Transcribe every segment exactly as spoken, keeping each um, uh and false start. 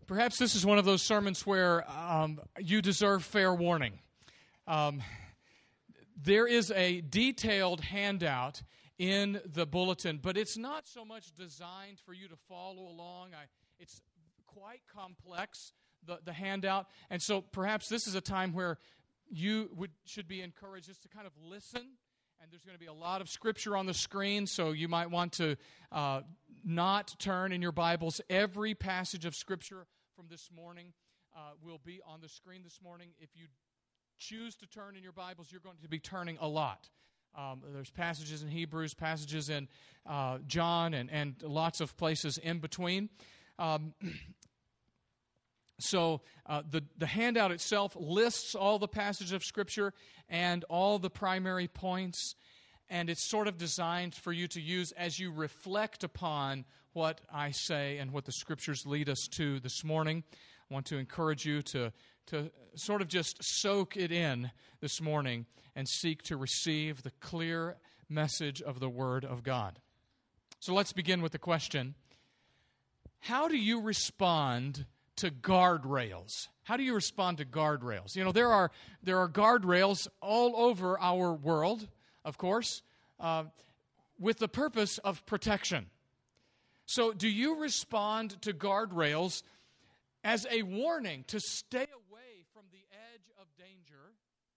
Perhaps this is one of those sermons where um, you deserve fair warning. Um, there is a detailed handout in the bulletin, but it's not so much designed for you to follow along. I, it's quite complex, the, the handout, and so perhaps this is a time where you would should be encouraged just to kind of listen, and there's going to be a lot of Scripture on the screen, so you might want to uh, not turn in your Bibles. Every passage of Scripture from this morning uh, will be on the screen this morning. If you choose to turn in your Bibles, you're going to be turning a lot. Um, there's passages in Hebrews, passages in uh, John, and, and lots of places in between. Um, so uh, the, the handout itself lists all the passages of Scripture and all the primary points, and it's sort of designed for you to use as you reflect upon what I say and what the Scriptures lead us to this morning. I want to encourage you to, to sort of just soak it in this morning and seek to receive the clear message of the Word of God. So let's begin with the question, how do you respond to guardrails? How do you respond to guardrails? You know, there are there are guardrails all over our world, of course, uh, with the purpose of protection. So do you respond to guardrails as a warning to stay away from the edge of danger?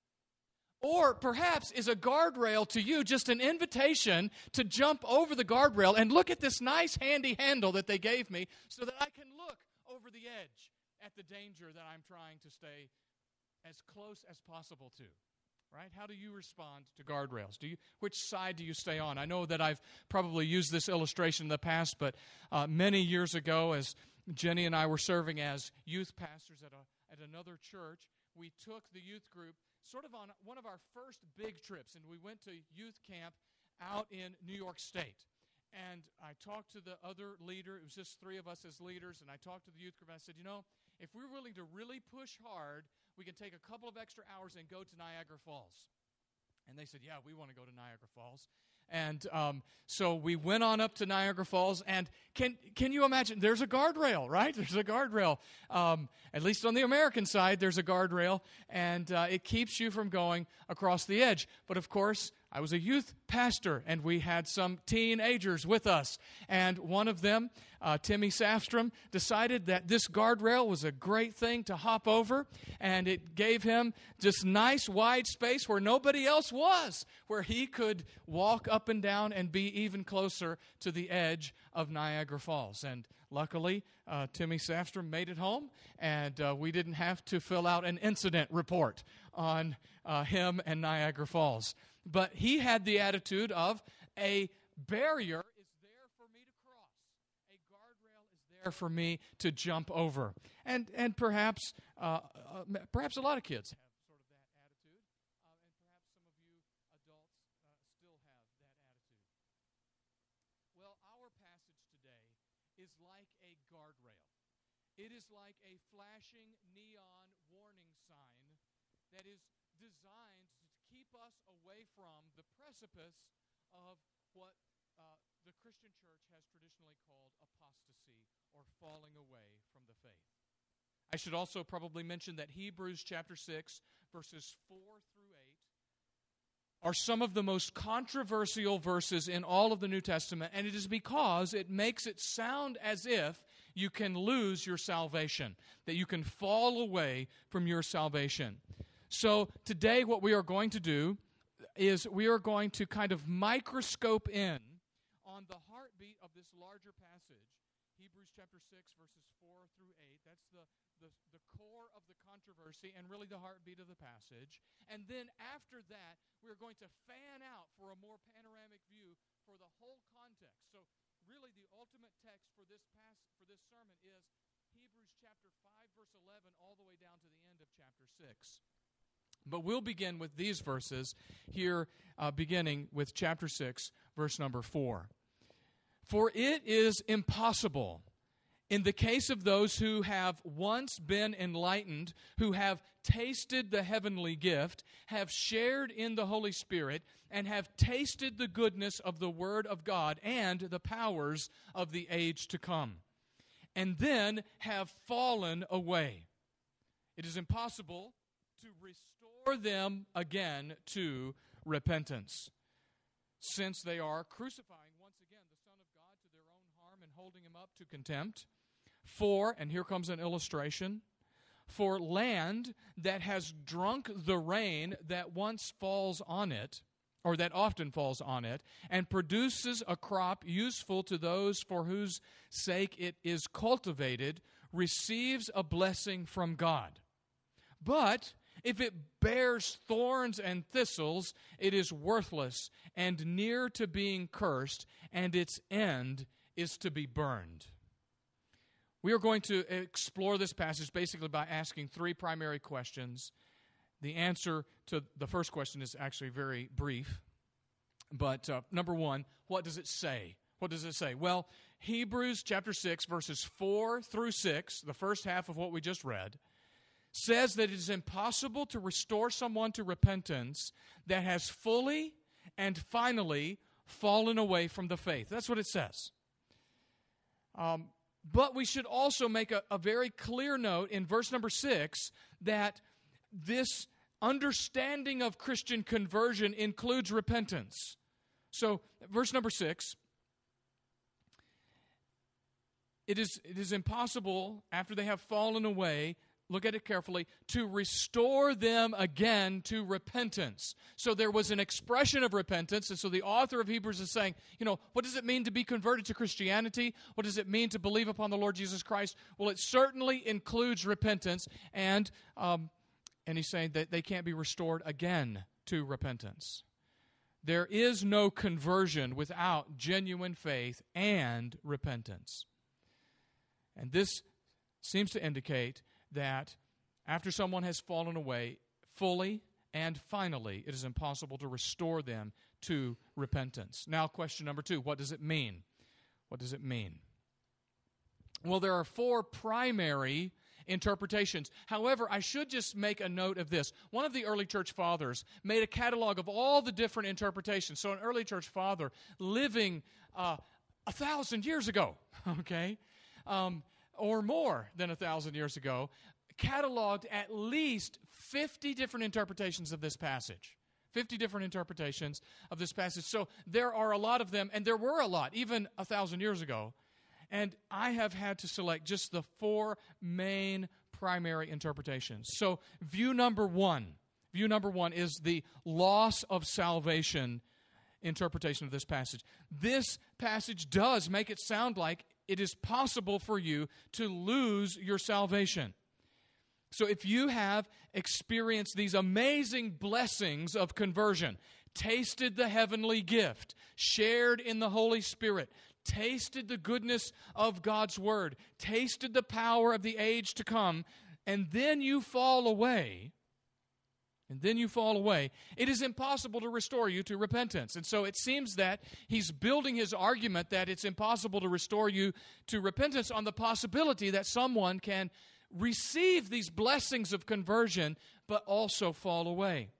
Or perhaps is a guardrail to you just an invitation to jump over the guardrail and look at this nice handy handle that they gave me so that I can look over the edge at the danger that I'm trying to stay as close as possible to? Right? How do you respond to guardrails? Do you, which side do you stay on? I know that I've probably used this illustration in the past, but uh, many years ago, as Jenny and I were serving as youth pastors at a at another church, we took the youth group sort of on one of our first big trips, and we went to youth camp out in New York State. And I talked to the other leader. It was just three of us as leaders, and I talked to the youth group, and I said, you know, if we're willing to really push hard, we can take a couple of extra hours and go to Niagara Falls. And they said, yeah, we want to go to Niagara Falls. And um, so we went on up to Niagara Falls, and can can you imagine? There's a guardrail, right? There's a guardrail. Um, at least on the American side, there's a guardrail, and uh, it keeps you from going across the edge. But of course, I was a youth pastor, and we had some teenagers with us. And one of them, uh, Timmy Safstrom, decided that this guardrail was a great thing to hop over, and it gave him this nice wide space where nobody else was, where he could walk up and down and be even closer to the edge of Niagara Falls. And luckily, uh, Timmy Safstrom made it home, and uh, we didn't have to fill out an incident report on uh, him and Niagara Falls. But he had the attitude of a barrier is there for me to cross. A guardrail is there for me to jump over. And and perhaps uh, uh, perhaps a lot of kids have sort of that attitude. Uh, and perhaps some of you adults uh, still have that attitude. Well, our passage today is like a guardrail. It is like a flashing neon warning sign that is designed to keep us away from the precipice of what uh, the Christian church has traditionally called apostasy, or falling away from the faith. I should also probably mention that Hebrews chapter six, verses four through eight, are some of the most controversial verses in all of the New Testament, and it is because it makes it sound as if you can lose your salvation, that you can fall away from your salvation. So today what we are going to do is we are going to kind of microscope in on the heartbeat of this larger passage, Hebrews chapter six, verses four through eight. That's the, the, the core of the controversy and really the heartbeat of the passage. And then after that, we're going to fan out for a more panoramic view for the whole context. So really the ultimate text for this pass, for this sermon is Hebrews chapter five, verse eleven, all the way down to the end of chapter six. But we'll begin with these verses here, uh, beginning with chapter six, verse number four. For it is impossible, in the case of those who have once been enlightened, who have tasted the heavenly gift, have shared in the Holy Spirit, and have tasted the goodness of the Word of God and the powers of the age to come. and then have fallen away. It is impossible to restore them again to repentance, since they are crucifying once again the Son of God to their own harm and holding him up to contempt. For, and here comes an illustration, for land that has drunk the rain that once falls on it, or that often falls on it, and produces a crop useful to those for whose sake it is cultivated, receives a blessing from God. But if it bears thorns and thistles, it is worthless and near to being cursed, and its end is to be burned. We are going to explore this passage basically by asking three primary questions. The answer to the first question is actually very brief. But uh, number one, what does it say? What does it say? Well, Hebrews chapter six, verses four through six, the first half of what we just read, says that it is impossible to restore someone to repentance that has fully and finally fallen away from the faith. That's what it says. Um, but we should also make a, a very clear note in verse number six that this understanding of Christian conversion includes repentance. So, verse number six, it is, it is impossible, after they have fallen away, look at it carefully, to restore them again to repentance. So there was an expression of repentance, and so the author of Hebrews is saying, you know, what does it mean to be converted to Christianity? What does it mean to believe upon the Lord Jesus Christ? Well, it certainly includes repentance, and um, and he's saying that they can't be restored again to repentance. There is no conversion without genuine faith and repentance. And this seems to indicate that after someone has fallen away fully and finally, it is impossible to restore them to repentance. Now, question number two, what does it mean? What does it mean? Well, there are four primary interpretations. However, I should just make a note of this. One of the early church fathers made a catalog of all the different interpretations. So an early church father living uh, a thousand years ago, okay, um, or more than a thousand years ago, cataloged at least fifty different interpretations of this passage. fifty different interpretations of this passage. So there are a lot of them, and there were a lot, even a thousand years ago. And I have had to select just the four main primary interpretations. So view number one, view number one is the loss of salvation interpretation of this passage. This passage does make it sound like it is possible for you to lose your salvation. So if you have experienced these amazing blessings of conversion, tasted the heavenly gift, shared in the Holy Spirit, tasted the goodness of God's Word, tasted the power of the age to come, and then you fall away, and then you fall away, it is impossible to restore you to repentance. And so it seems that he's building his argument that it's impossible to restore you to repentance on the possibility that someone can receive these blessings of conversion, but also fall away.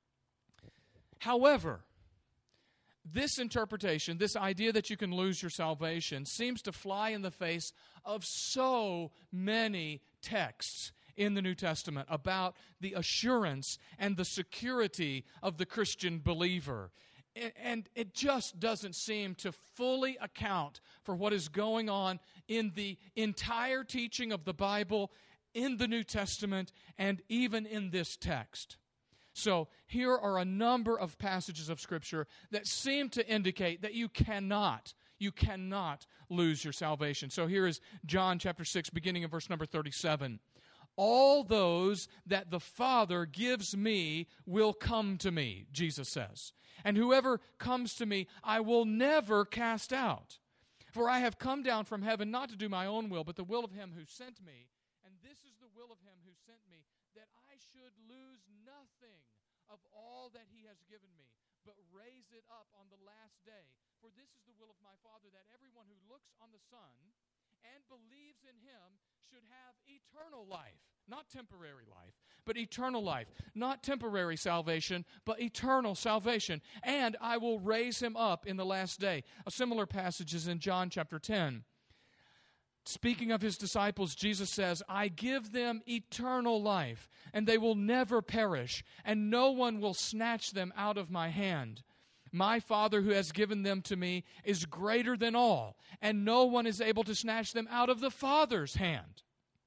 However, this interpretation, this idea that you can lose your salvation, seems to fly in the face of so many texts in the New Testament about the assurance and the security of the Christian believer. And it just doesn't seem to fully account for what is going on in the entire teaching of the Bible, in the New Testament, and even in this text. So here are a number of passages of Scripture that seem to indicate that you cannot, you cannot lose your salvation. So here is John chapter six, beginning in verse number thirty-seven. All those that the Father gives me will come to me, Jesus says. And whoever comes to me, I will never cast out. For I have come down from heaven not to do my own will, but the will of him who sent me. And this is the will of him who sent me, that I should lose nothing of all that he has given me, but raise it up on the last day. For this is the will of my Father, that everyone who looks on the Son and believes in him should have eternal life. Not temporary life, but eternal life. Not temporary salvation, but eternal salvation. And I will raise him up in the last day. A similar passage is in John chapter ten. Speaking of his disciples, Jesus says, I give them eternal life, and they will never perish, and no one will snatch them out of my hand. My Father who has given them to me is greater than all, and no one is able to snatch them out of the Father's hand.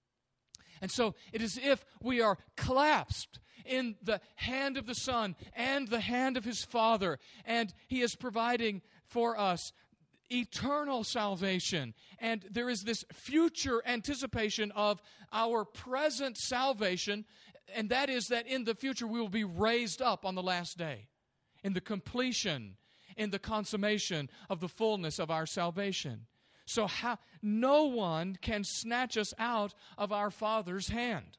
And so it is as if we are clasped in the hand of the Son and the hand of his Father, and he is providing for us eternal salvation. And there is this future anticipation of our present salvation, and that is that in the future we will be raised up on the last day, in the completion, in the consummation of the fullness of our salvation. So how, no one can snatch us out of our Father's hand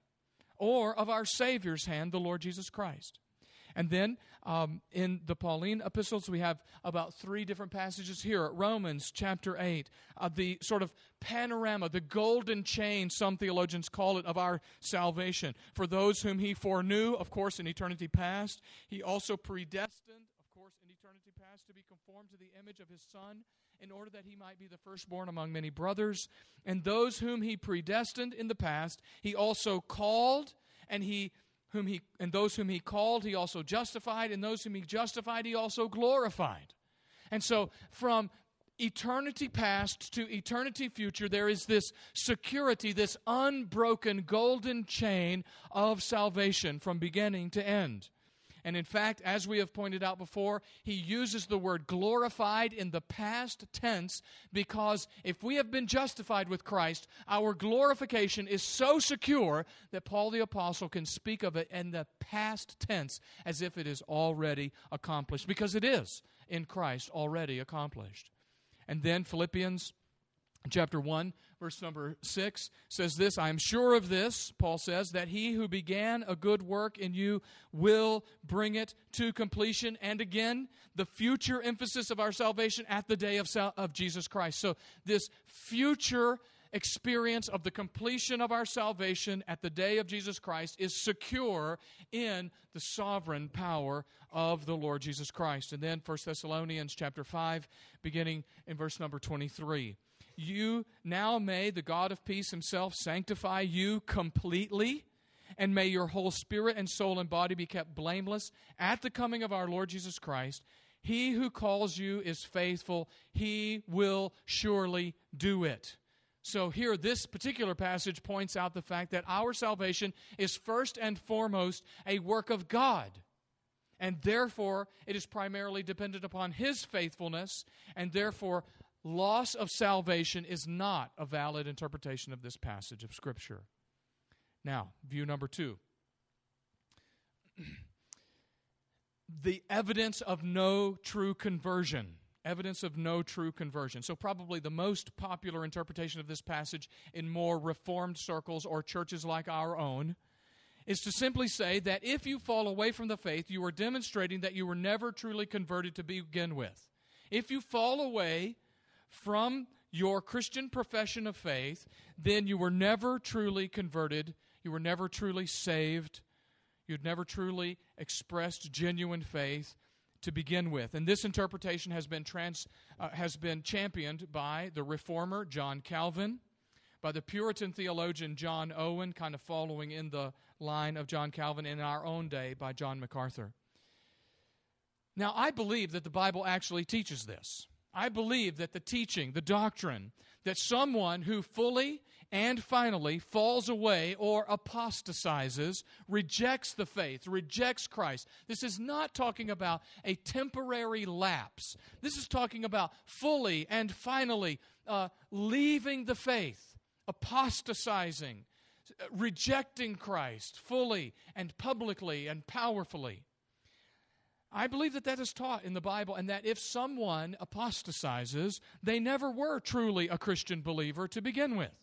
or of our Savior's hand, the Lord Jesus Christ. And then um, in the Pauline epistles, we have about three different passages here. Romans chapter eight, uh, the sort of panorama, the golden chain, some theologians call it, of our salvation. For those whom he foreknew, of course, in eternity past, he also predestined, of course, in eternity past, to be conformed to the image of his Son, in order that he might be the firstborn among many brothers. And those whom he predestined in the past, he also called, and he whom he and those whom he called, he also justified, and those whom he justified, he also glorified. And so from eternity past to eternity future, there is this security, this unbroken golden chain of salvation from beginning to end. And in fact, as we have pointed out before, he uses the word glorified in the past tense because if we have been justified with Christ, our glorification is so secure that Paul the Apostle can speak of it in the past tense as if it is already accomplished, because it is in Christ already accomplished. And then Philippians chapter one, verse number six says this, I am sure of this, Paul says, that he who began a good work in you will bring it to completion. And again, the future emphasis of our salvation at the day of, sal- of Jesus Christ. So this future experience of the completion of our salvation at the day of Jesus Christ is secure in the sovereign power of the Lord Jesus Christ. And then First Thessalonians chapter five, beginning in verse number twenty-three. You now may the God of peace himself sanctify you completely, and may your whole spirit and soul and body be kept blameless at the coming of our Lord Jesus Christ. He who calls you is faithful. He will surely do it. So here, this particular passage points out the fact that our salvation is first and foremost a work of God. And therefore, it is primarily dependent upon his faithfulness, and therefore, loss of salvation is not a valid interpretation of this passage of Scripture. Now, view number two. The evidence of no true conversion. Evidence of no true conversion. So probably the most popular interpretation of this passage in more Reformed circles or churches like our own is to simply say that if you fall away from the faith, you are demonstrating that you were never truly converted to begin with. If you fall away from your Christian profession of faith, then you were never truly converted. You were never truly saved. You'd never truly expressed genuine faith to begin with. And this interpretation has been trans, uh, has been championed by the Reformer John Calvin, by the Puritan theologian John Owen, kind of following in the line of John Calvin, in our own day by John MacArthur. Now, I believe that the Bible actually teaches this. I believe that the teaching, the doctrine, that someone who fully and finally falls away or apostatizes, rejects the faith, rejects Christ. This is not talking about a temporary lapse. This is talking about fully and finally uh, leaving the faith, apostatizing, rejecting Christ fully and publicly and powerfully. I believe that that is taught in the Bible, and that if someone apostatizes, they never were truly a Christian believer to begin with.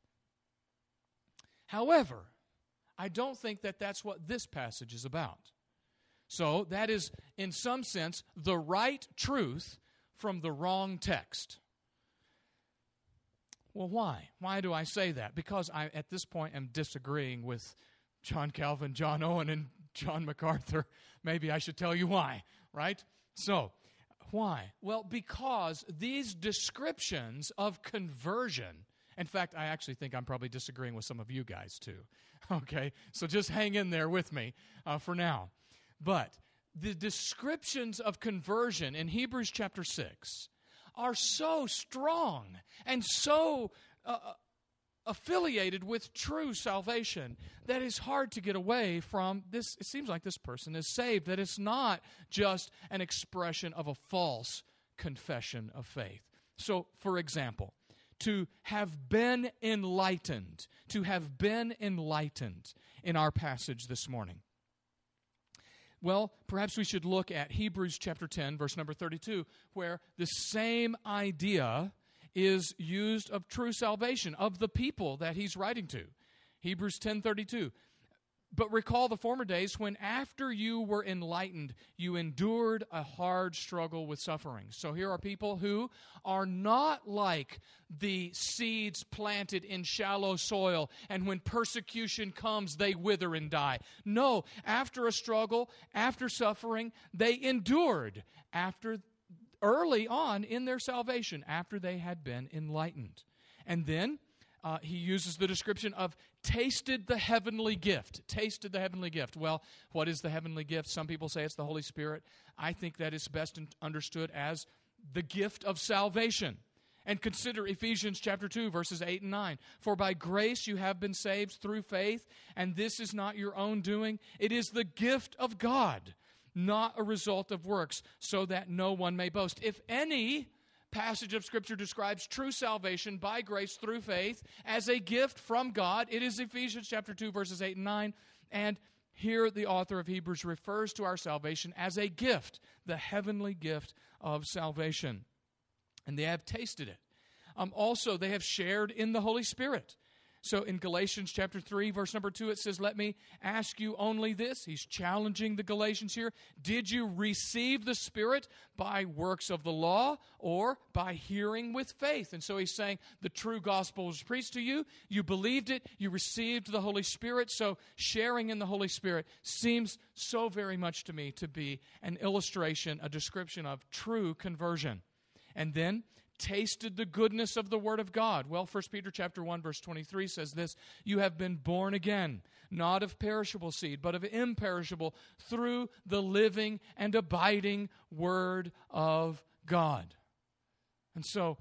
However, I don't think that that's what this passage is about. So that is, in some sense, the right truth from the wrong text. Well, why? Why do I say that? Because I, at this point, am disagreeing with John Calvin, John Owen, and John MacArthur. Maybe I should tell you why, right? So, why? Well, because these descriptions of conversion In fact, I actually think I'm probably disagreeing with some of you guys too. Okay, so just hang in there with me uh, for now. But the descriptions of conversion in Hebrews chapter six are so strong and so uh, affiliated with true salvation that it's hard to get away from this. It seems like this person is saved, that it's not just an expression of a false confession of faith. So, for example, to have been enlightened, to have been enlightened in our passage this morning. Well, perhaps we should look at Hebrews chapter ten, verse number thirty-two, where the same idea is used of true salvation, of the people that he's writing to. Hebrews ten thirty-two. But recall the former days when after you were enlightened, you endured a hard struggle with suffering. So here are people who are not like the seeds planted in shallow soil, and when persecution comes, they wither and die. No, after a struggle, after suffering, they endured after early on in their salvation, after they had been enlightened. And then Uh, he uses the description of tasted the heavenly gift. Tasted the heavenly gift. Well, what is the heavenly gift? Some people say it's the Holy Spirit. I think that is best understood as the gift of salvation. And consider Ephesians chapter two, verses eight and nine. For by grace you have been saved through faith, and this is not your own doing. It is the gift of God, not a result of works, so that no one may boast. If any passage of Scripture describes true salvation by grace through faith as a gift from God, it is Ephesians chapter two, verses eight and nine. And here the author of Hebrews refers to our salvation as a gift, the heavenly gift of salvation. And they have tasted it. Um, also, they have shared in the Holy Spirit. So in Galatians chapter three, verse number two, it says, let me ask you only this. He's challenging the Galatians here. Did you receive the Spirit by works of the law or by hearing with faith? And so he's saying the true gospel was preached to you. You believed it. You received the Holy Spirit. So sharing in the Holy Spirit seems so very much to me to be an illustration, a description of true conversion. And then tasted the goodness of the Word of God. Well, First Peter chapter one, verse twenty-three says this, you have been born again, not of perishable seed, but of imperishable, through the living and abiding Word of God. And so,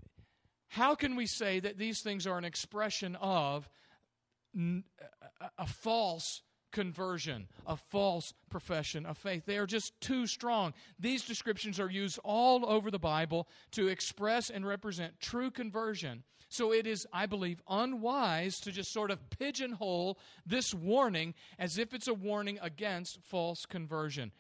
how can we say that these things are an expression of a false conversion, a false profession of faith? They are just too strong. These descriptions are used all over the Bible to express and represent true conversion. So it is, I believe, unwise to just sort of pigeonhole this warning as if it's a warning against false conversion.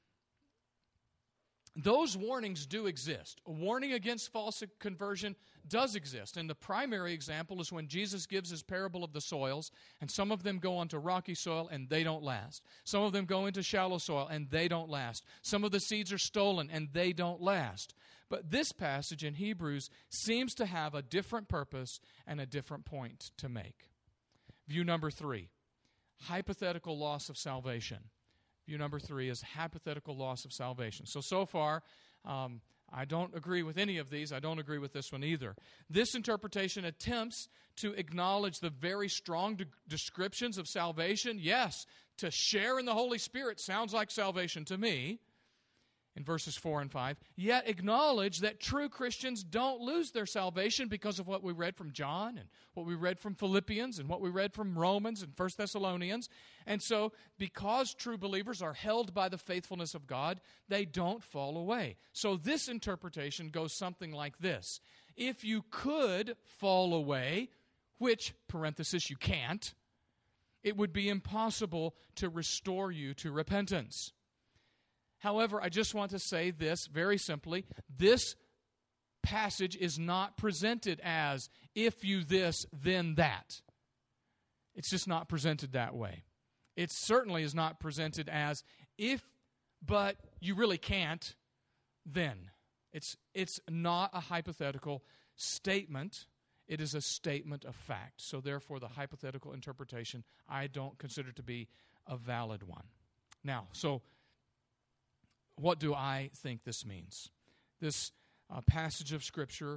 Those warnings do exist. A warning against false conversion does exist. And the primary example is when Jesus gives his parable of the soils, and some of them go onto rocky soil and they don't last. Some of them go into shallow soil and they don't last. Some of the seeds are stolen and they don't last. But this passage in Hebrews seems to have a different purpose and a different point to make. View number three, hypothetical loss of salvation. View number three is hypothetical loss of salvation. So, so far, um, I don't agree with any of these. I don't agree with this one either. This interpretation attempts to acknowledge the very strong de- descriptions of salvation. Yes, to share in the Holy Spirit sounds like salvation to me, in verses four and five. Yet acknowledge that true Christians don't lose their salvation because of what we read from John and what we read from Philippians and what we read from Romans and First Thessalonians. And so, because true believers are held by the faithfulness of God, they don't fall away. So this interpretation goes something like this. If you could fall away, which, parenthesis, you can't, it would be impossible to restore you to repentance. However, I just want to say this very simply. This passage is not presented as, if you this, then that. It's just not presented that way. It certainly is not presented as, if, but you really can't, then. It's, it's not a hypothetical statement. It is a statement of fact. So therefore, the hypothetical interpretation I don't consider to be a valid one. Now, so what do I think this means? This uh, passage of Scripture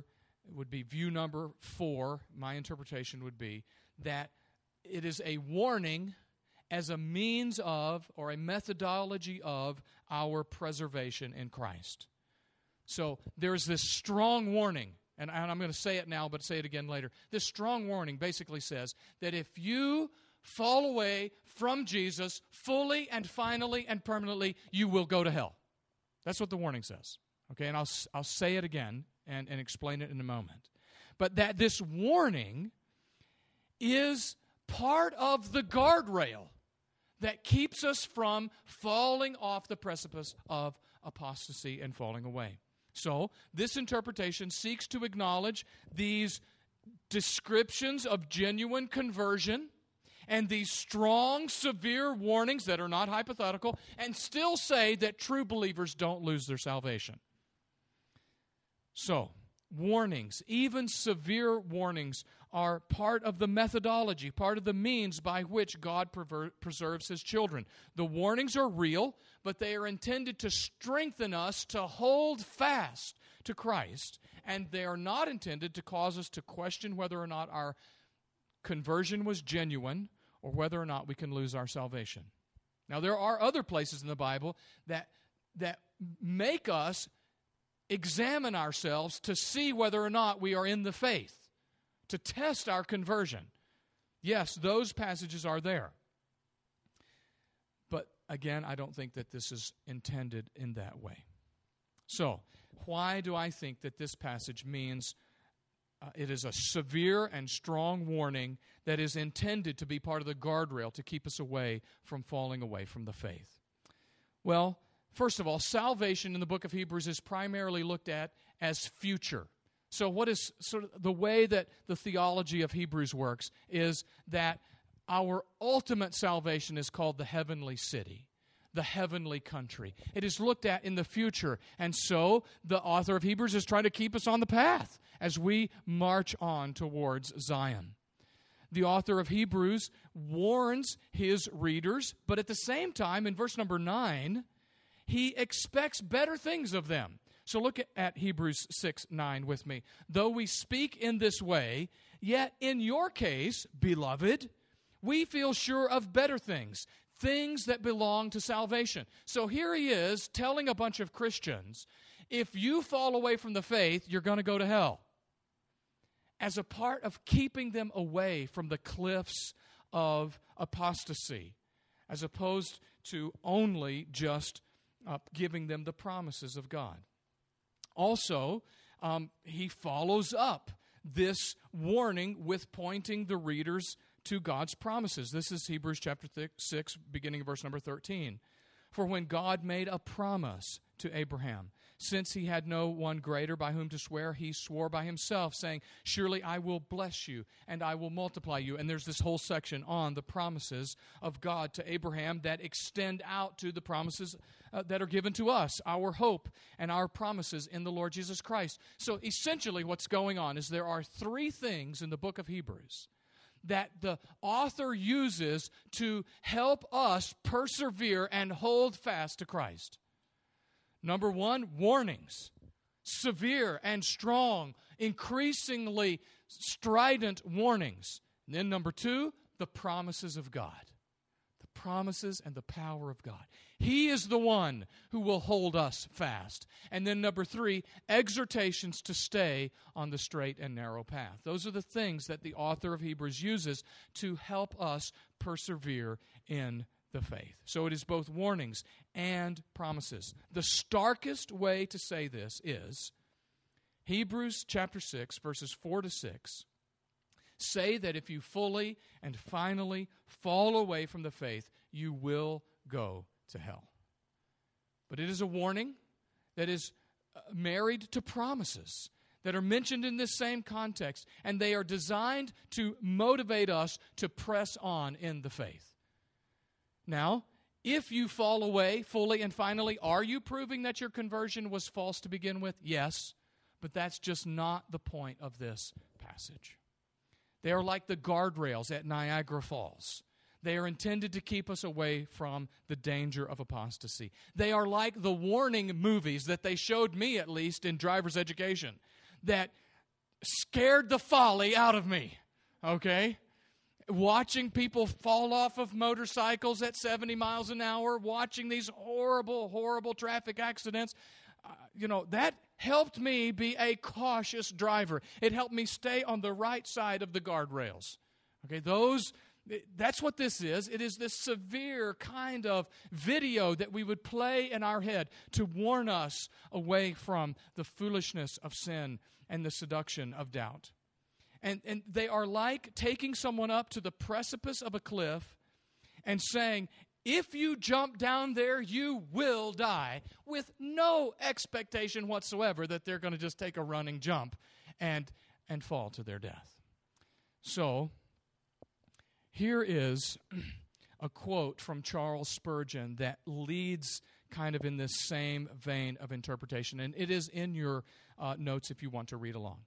it would be view number four, my interpretation would be that it is a warning as a means of, or a methodology of, our preservation in Christ. So there's this strong warning, and I'm going to say it now, but say it again later. This strong warning basically says that if you fall away from Jesus fully and finally and permanently, you will go to hell. That's what the warning says. Okay, and I'll I'll say it again and, and explain it in a moment. But that this warning is part of the guardrail that keeps us from falling off the precipice of apostasy and falling away. So, this interpretation seeks to acknowledge these descriptions of genuine conversion and these strong, severe warnings that are not hypothetical, and still say that true believers don't lose their salvation. So, warnings, even severe warnings, are part of the methodology, part of the means by which God prever- preserves His children. The warnings are real, but they are intended to strengthen us to hold fast to Christ, and they are not intended to cause us to question whether or not our conversion was genuine or whether or not we can lose our salvation. Now, there are other places in the Bible that that make us examine ourselves to see whether or not we are in the faith, to test our conversion. Yes, those passages are there. But again, I don't think that this is intended in that way. So, why do I think that this passage means uh, it is a severe and strong warning that is intended to be part of the guardrail to keep us away from falling away from the faith? Well, first of all, salvation in the book of Hebrews is primarily looked at as future. So what is sort of the way that the theology of Hebrews works is that our ultimate salvation is called the heavenly city, the heavenly country. It is looked at in the future, and so the author of Hebrews is trying to keep us on the path as we march on towards Zion. The author of Hebrews warns his readers, but at the same time, in verse number nine, he expects better things of them. So look at, at Hebrews six nine with me. Though we speak in this way, yet in your case, beloved, we feel sure of better things, things that belong to salvation. So here he is telling a bunch of Christians, if you fall away from the faith, you're going to go to hell. As a part of keeping them away from the cliffs of apostasy, as opposed to only just uh, giving them the promises of God. Also, um, he follows up this warning with pointing the readers to God's promises. This is Hebrews chapter six, beginning of verse number thirteen. For when God made a promise to Abraham, since he had no one greater by whom to swear, he swore by himself, saying, surely I will bless you, and I will multiply you. And there's this whole section on the promises of God to Abraham that extend out to the promises uh, that are given to us, our hope and our promises in the Lord Jesus Christ. So essentially what's going on is there are three things in the book of Hebrews that the author uses to help us persevere and hold fast to Christ. Number one, warnings. Severe and strong, increasingly strident warnings. And then number two, the promises of God. The promises and the power of God. He is the one who will hold us fast. And then number three, exhortations to stay on the straight and narrow path. Those are the things that the author of Hebrews uses to help us persevere in the faith. So it is both warnings and promises. The starkest way to say this is Hebrews chapter six, verses four to six, say that if you fully and finally fall away from the faith, you will go to hell. But it is a warning that is married to promises that are mentioned in this same context, and they are designed to motivate us to press on in the faith. Now, if you fall away fully and finally, are you proving that your conversion was false to begin with? Yes, but that's just not the point of this passage. They are like the guardrails at Niagara Falls. They are intended to keep us away from the danger of apostasy. They are like the warning movies that they showed me, at least, in driver's education, that scared the folly out of me, okay? Watching people fall off of motorcycles at seventy miles an hour, watching these horrible, horrible traffic accidents, uh, you know, that helped me be a cautious driver. It helped me stay on the right side of the guardrails. Okay, those, that's what this is. It is this severe kind of video that we would play in our head to warn us away from the foolishness of sin and the seduction of doubt. And, and they are like taking someone up to the precipice of a cliff and saying, if you jump down there, you will die, with no expectation whatsoever that they're going to just take a running jump and, and fall to their death. So, here is a quote from Charles Spurgeon that leads kind of in this same vein of interpretation, and it is in your uh, notes if you want to read along.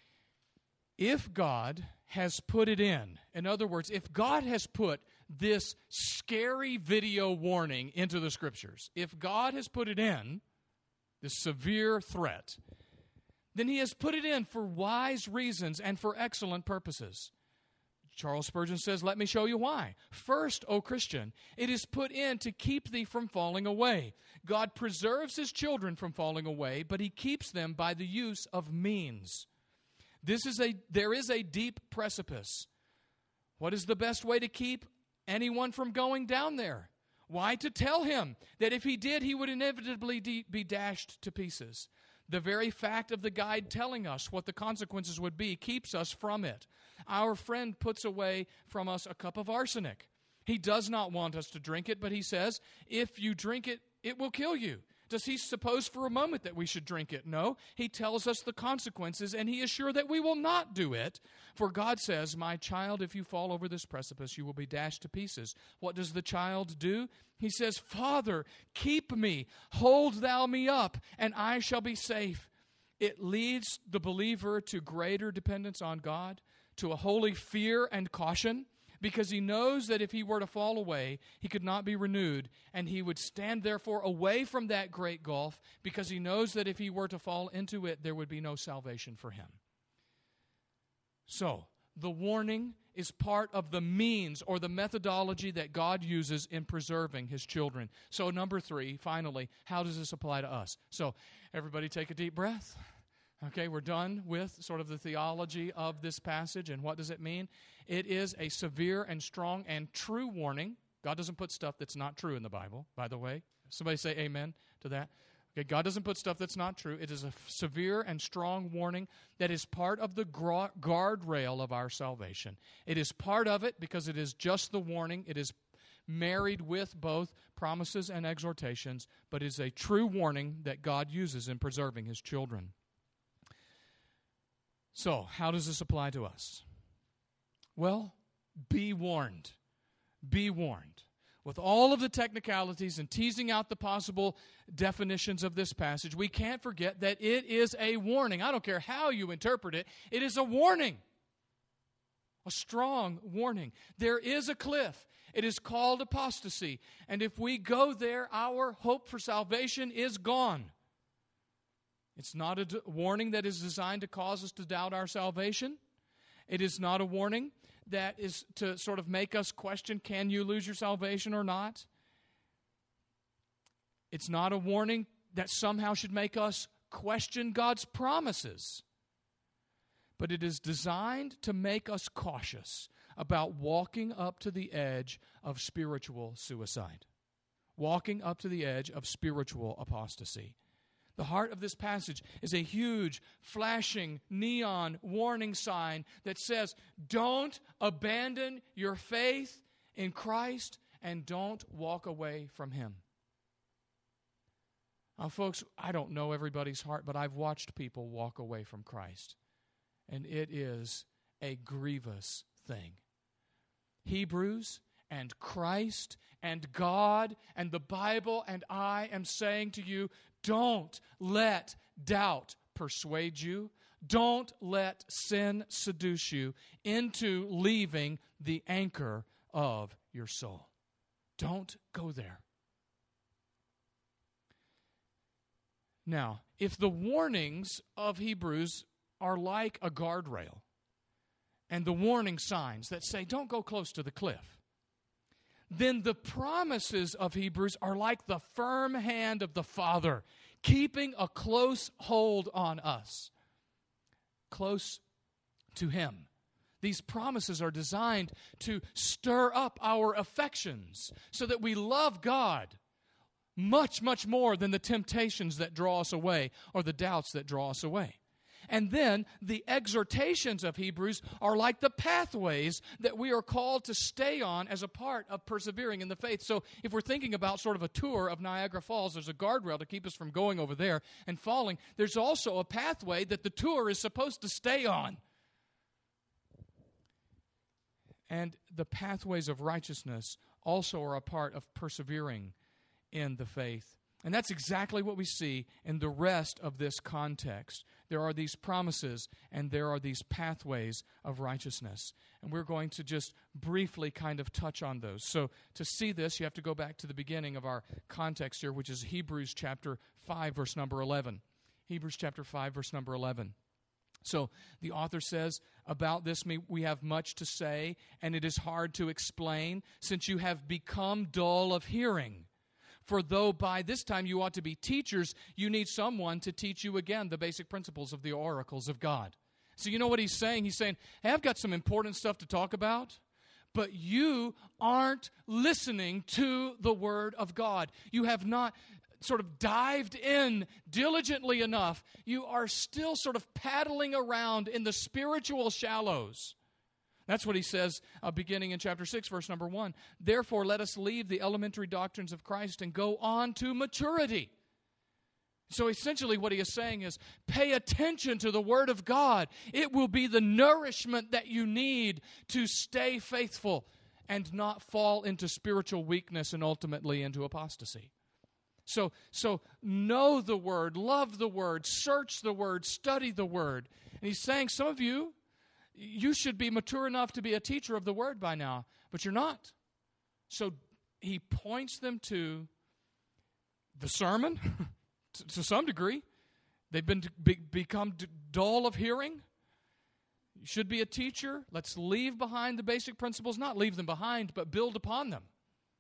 If God has put it in, in other words, if God has put this scary video warning into the Scriptures, if God has put it in, this severe threat, then He has put it in for wise reasons and for excellent purposes. Charles Spurgeon says, let me show you why. First, O Christian, it is put in to keep thee from falling away. God preserves His children from falling away, but He keeps them by the use of means. This is a there is a deep precipice. What is the best way to keep anyone from going down there? Why? To tell him that if he did, he would inevitably de- be dashed to pieces. The very fact of the guide telling us what the consequences would be keeps us from it. Our friend puts away from us a cup of arsenic. He does not want us to drink it, but he says, if you drink it, it will kill you. Does he suppose for a moment that we should drink it? No. He tells us the consequences, and he is sure that we will not do it. For God says, my child, if you fall over this precipice, you will be dashed to pieces. What does the child do? He says, Father, keep me, hold thou me up, and I shall be safe. It leads the believer to greater dependence on God, to a holy fear and caution, because he knows that if he were to fall away, he could not be renewed, and he would stand therefore away from that great gulf, because he knows that if he were to fall into it, there would be no salvation for him. So, the warning is part of the means or the methodology that God uses in preserving His children. So, number three, finally, how does this apply to us? So, everybody take a deep breath. Okay, we're done with sort of the theology of this passage, and what does it mean? It is a severe and strong and true warning. God doesn't put stuff that's not true in the Bible, by the way. Somebody say amen to that. Okay, God doesn't put stuff that's not true. It is a severe and strong warning that is part of the gra- guardrail of our salvation. It is part of it because it is just the warning. It is married with both promises and exhortations, but it is a true warning that God uses in preserving His children. So, how does this apply to us? Well, be warned. Be warned. With all of the technicalities and teasing out the possible definitions of this passage, we can't forget that it is a warning. I don't care how you interpret it, it is a warning. A strong warning. There is a cliff. It is called apostasy. And if we go there, our hope for salvation is gone. It's not a d- warning that is designed to cause us to doubt our salvation. It is not a warning that is to sort of make us question, can you lose your salvation or not? It's not a warning that somehow should make us question God's promises. But it is designed to make us cautious about walking up to the edge of spiritual suicide. Walking up to the edge of spiritual apostasy. The heart of this passage is a huge, flashing, neon warning sign that says, don't abandon your faith in Christ and don't walk away from Him. Now, folks, I don't know everybody's heart, but I've watched people walk away from Christ, and it is a grievous thing. Hebrews and Christ and God and the Bible and I am saying to you, don't let doubt persuade you. Don't let sin seduce you into leaving the anchor of your soul. Don't go there. Now, if the warnings of Hebrews are like a guardrail and the warning signs that say, don't go close to the cliff, then the promises of Hebrews are like the firm hand of the Father, keeping a close hold on us, close to Him. These promises are designed to stir up our affections so that we love God much, much more than the temptations that draw us away or the doubts that draw us away. And then the exhortations of Hebrews are like the pathways that we are called to stay on as a part of persevering in the faith. So if we're thinking about sort of a tour of Niagara Falls, there's a guardrail to keep us from going over there and falling. There's also a pathway that the tour is supposed to stay on. And the pathways of righteousness also are a part of persevering in the faith. And that's exactly what we see in the rest of this context. There are these promises and there are these pathways of righteousness. And we're going to just briefly kind of touch on those. So to see this, you have to go back to the beginning of our context here, which is Hebrews chapter five, verse number eleven. Hebrews chapter five, verse number eleven. So the author says, about this we have much to say, and it is hard to explain, since you have become dull of hearing. For though by this time you ought to be teachers, you need someone to teach you again the basic principles of the oracles of God. So you know what he's saying? He's saying, hey, I've got some important stuff to talk about, but you aren't listening to the Word of God. You have not sort of dived in diligently enough. You are still sort of paddling around in the spiritual shallows. That's what he says uh, beginning in chapter six, verse number one. Therefore, let us leave the elementary doctrines of Christ and go on to maturity. So essentially what he is saying is, pay attention to the Word of God. It will be the nourishment that you need to stay faithful and not fall into spiritual weakness and ultimately into apostasy. So, so know the Word, love the Word, search the Word, study the Word. And he's saying, some of you, you should be mature enough to be a teacher of the Word by now, but you're not. So he points them to the sermon, to, to some degree. They've been be, become d- dull of hearing. You should be a teacher. Let's leave behind the basic principles, not leave them behind, but build upon them.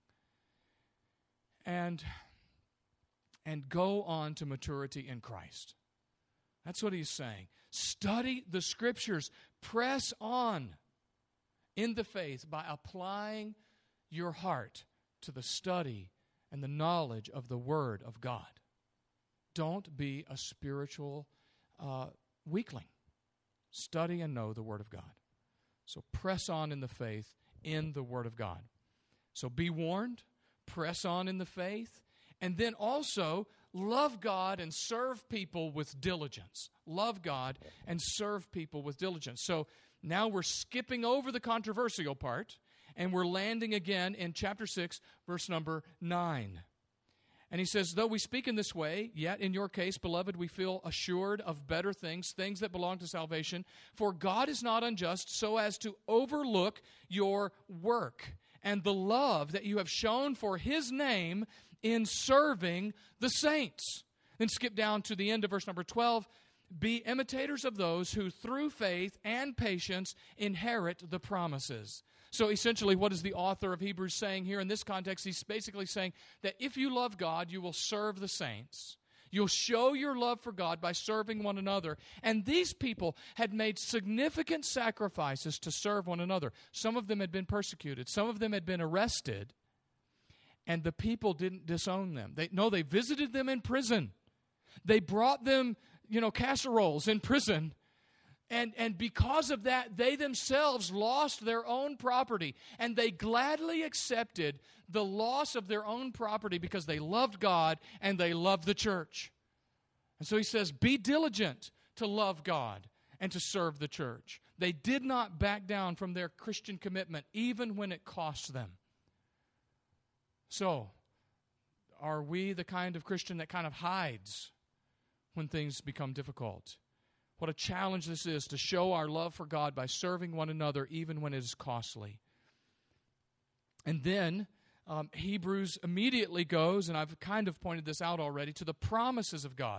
And, and go on to maturity in Christ. That's what he's saying. Study the Scriptures. Press on in the faith by applying your heart to the study and the knowledge of the Word of God. Don't be a spiritual uh, weakling. Study and know the Word of God. So press on in the faith in the Word of God. So be warned, press on in the faith, and then also love God and serve people with diligence. Love God and serve people with diligence. So now we're skipping over the controversial part, and we're landing again in chapter six, verse number nine. And he says, though we speak in this way, yet in your case, beloved, we feel assured of better things, things that belong to salvation. For God is not unjust so as to overlook your work and the love that you have shown for His name in serving the saints. Then skip down to the end of verse number twelve. Be imitators of those who through faith and patience inherit the promises. So essentially, what is the author of Hebrews saying here in this context? He's basically saying that if you love God, you will serve the saints. You'll show your love for God by serving one another. And these people had made significant sacrifices to serve one another. Some of them had been persecuted. Some of them had been arrested. And the people didn't disown them. They, no, they visited them in prison. They brought them, you know, casseroles in prison. And, and because of that, they themselves lost their own property. And they gladly accepted the loss of their own property because they loved God and they loved the church. And so he says, be diligent to love God and to serve the church. They did not back down from their Christian commitment, even when it cost them. So, are we the kind of Christian that kind of hides when things become difficult? What a challenge this is to show our love for God by serving one another even when it is costly. And then um, Hebrews immediately goes, and I've kind of pointed this out already, to the promises of God.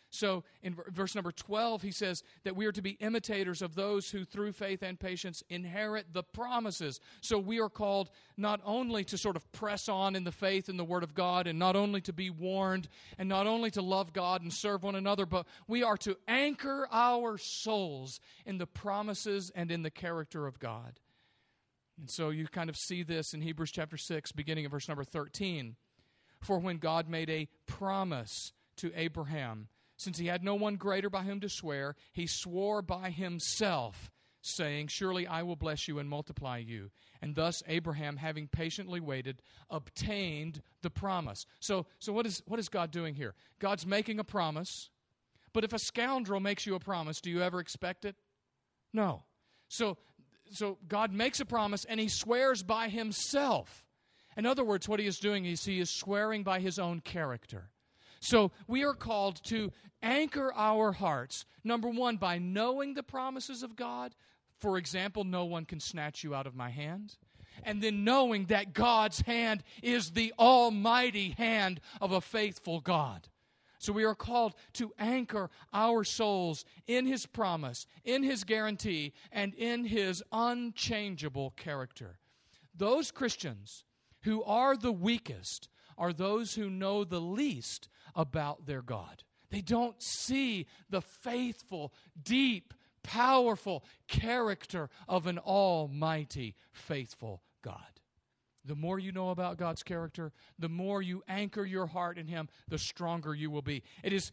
So in verse number twelve, he says that we are to be imitators of those who through faith and patience inherit the promises. So we are called not only to sort of press on in the faith in the Word of God, and not only to be warned, and not only to love God and serve one another, but we are to anchor our souls in the promises and in the character of God. And so you kind of see this in Hebrews chapter six, beginning of verse number thirteen. For when God made a promise to Abraham, since he had no one greater by whom to swear, he swore by himself, saying, surely I will bless you and multiply you. And thus Abraham, having patiently waited, obtained the promise. So, so what is, what is God doing here? God's making a promise, but if a scoundrel makes you a promise, do you ever expect it? No. So, so God makes a promise, and he swears by himself. In other words, what he is doing is he is swearing by his own character. So we are called to anchor our hearts, number one, by knowing the promises of God. For example, no one can snatch you out of my hand. And then knowing that God's hand is the almighty hand of a faithful God. So we are called to anchor our souls in his promise, in his guarantee, and in his unchangeable character. Those Christians who are the weakest are those who know the least about their God. They don't see the faithful, deep, powerful character of an almighty, faithful God. The more you know about God's character, the more you anchor your heart in him, the stronger you will be. It is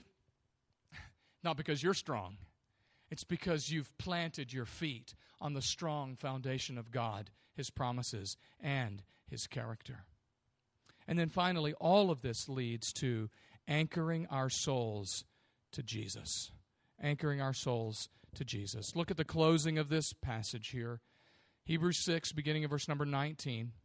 not because you're strong. It's because you've planted your feet on the strong foundation of God, his promises, and his character. And then finally, all of this leads to anchoring our souls to Jesus. Anchoring our souls to Jesus. Look at the closing of this passage here. Hebrews six, beginning of verse number nineteen.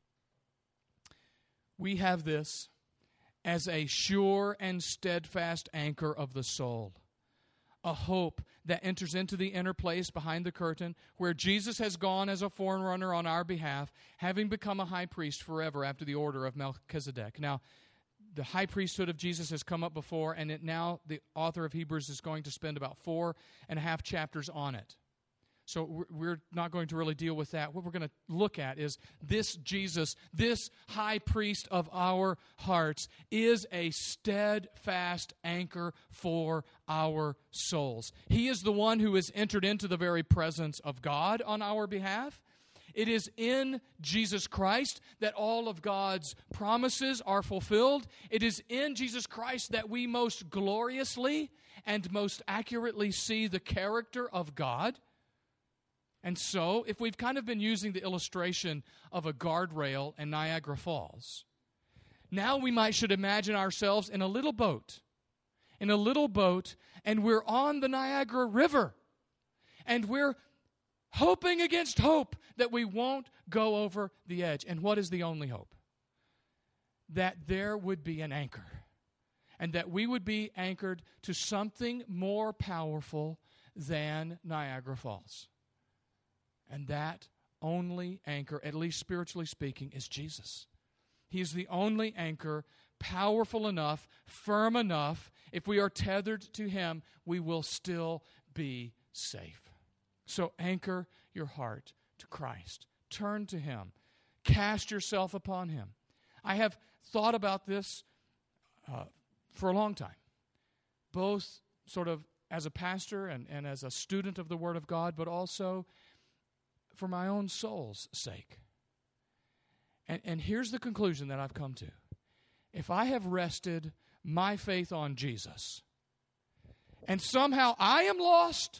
We have this as a sure and steadfast anchor of the soul, a hope that enters into the inner place behind the curtain, where Jesus has gone as a forerunner on our behalf, having become a high priest forever after the order of Melchizedek. Now, the high priesthood of Jesus has come up before, and it now the author of Hebrews is going to spend about four and a half chapters on it. So we're not going to really deal with that. What we're going to look at is this Jesus, this high priest of our hearts, is a steadfast anchor for our souls. He is the one who has entered into the very presence of God on our behalf. It is in Jesus Christ that all of God's promises are fulfilled. It is in Jesus Christ that we most gloriously and most accurately see the character of God. And so, if we've kind of been using the illustration of a guardrail in Niagara Falls, now we might should imagine ourselves in a little boat, in a little boat, and we're on the Niagara River, and we're hoping against hope that we won't go over the edge. And what is the only hope? That there would be an anchor, and that we would be anchored to something more powerful than Niagara Falls. And that only anchor, at least spiritually speaking, is Jesus. He is the only anchor, powerful enough, firm enough. If we are tethered to him, we will still be safe. So anchor your heart to Christ. Turn to him. Cast yourself upon him. I have thought about this uh, for a long time, both sort of as a pastor and, and as a student of the Word of God, but also for my own soul's sake. And, and here's the conclusion that I've come to. If I have rested my faith on Jesus, and somehow I am lost,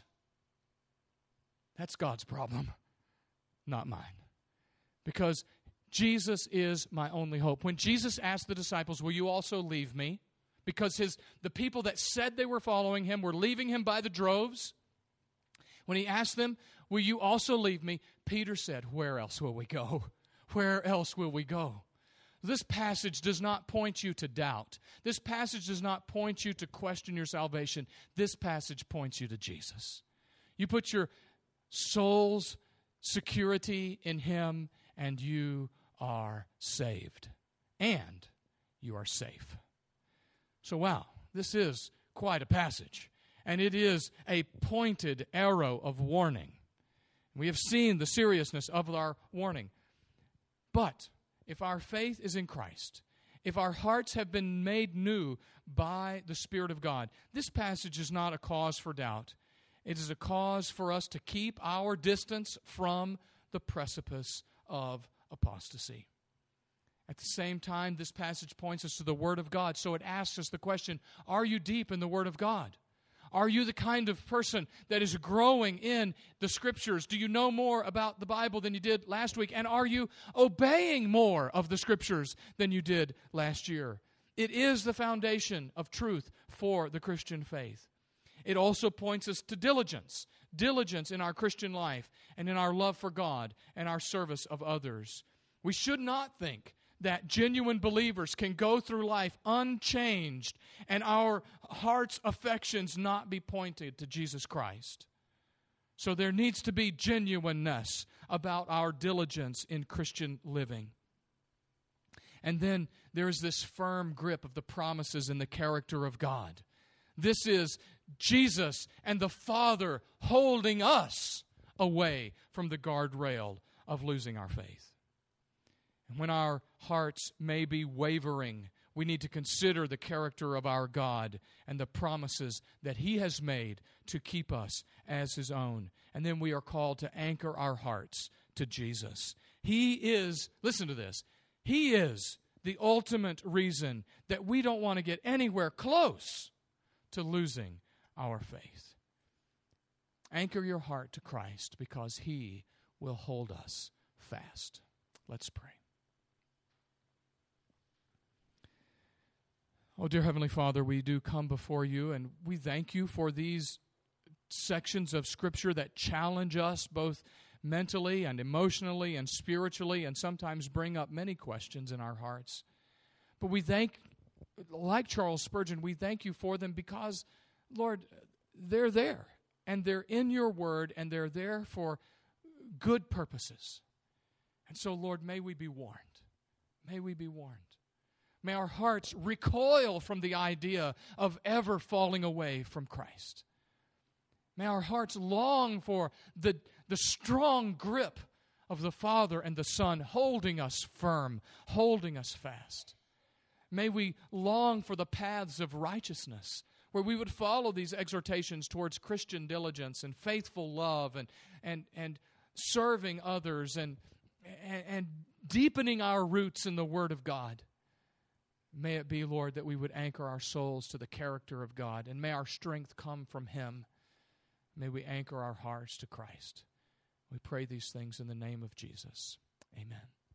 that's God's problem, not mine. Because Jesus is my only hope. When Jesus asked the disciples, will you also leave me? Because his the people that said they were following him were leaving him by the droves. When he asked them, will you also leave me? Peter said, where else will we go? Where else will we go? This passage does not point you to doubt. This passage does not point you to question your salvation. This passage points you to Jesus. You put your soul's security in him, and you are saved. And you are safe. So, wow, this is quite a passage, and it is a pointed arrow of warning. We have seen the seriousness of our warning. But if our faith is in Christ, if our hearts have been made new by the Spirit of God, this passage is not a cause for doubt. It is a cause for us to keep our distance from the precipice of apostasy. At the same time, this passage points us to the Word of God, so it asks us the question, are you deep in the Word of God? Are you the kind of person that is growing in the Scriptures? Do you know more about the Bible than you did last week? And are you obeying more of the Scriptures than you did last year? It is the foundation of truth for the Christian faith. It also points us to diligence. Diligence in our Christian life and in our love for God and our service of others. We should not think that genuine believers can go through life unchanged and our heart's affections not be pointed to Jesus Christ. So there needs to be genuineness about our diligence in Christian living. And then there's this firm grip of the promises and the character of God. This is Jesus and the Father holding us away from the guardrail of losing our faith. And when our hearts may be wavering, we need to consider the character of our God and the promises that He has made to keep us as His own. And then we are called to anchor our hearts to Jesus. He is, listen to this, He is the ultimate reason that we don't want to get anywhere close to losing our faith. Anchor your heart to Christ because He will hold us fast. Let's pray. Oh, dear Heavenly Father, we do come before you, and we thank you for these sections of Scripture that challenge us both mentally and emotionally and spiritually, and sometimes bring up many questions in our hearts. But we thank, like Charles Spurgeon, we thank you for them because, Lord, they're there, and they're in your word, and they're there for good purposes. And so, Lord, may we be warned. May we be warned. May our hearts recoil from the idea of ever falling away from Christ. May our hearts long for the, the strong grip of the Father and the Son holding us firm, holding us fast. May we long for the paths of righteousness, where we would follow these exhortations towards Christian diligence and faithful love and, and, and serving others and, and, and deepening our roots in the Word of God. May it be, Lord, that we would anchor our souls to the character of God, and may our strength come from Him. May we anchor our hearts to Christ. We pray these things in the name of Jesus. Amen.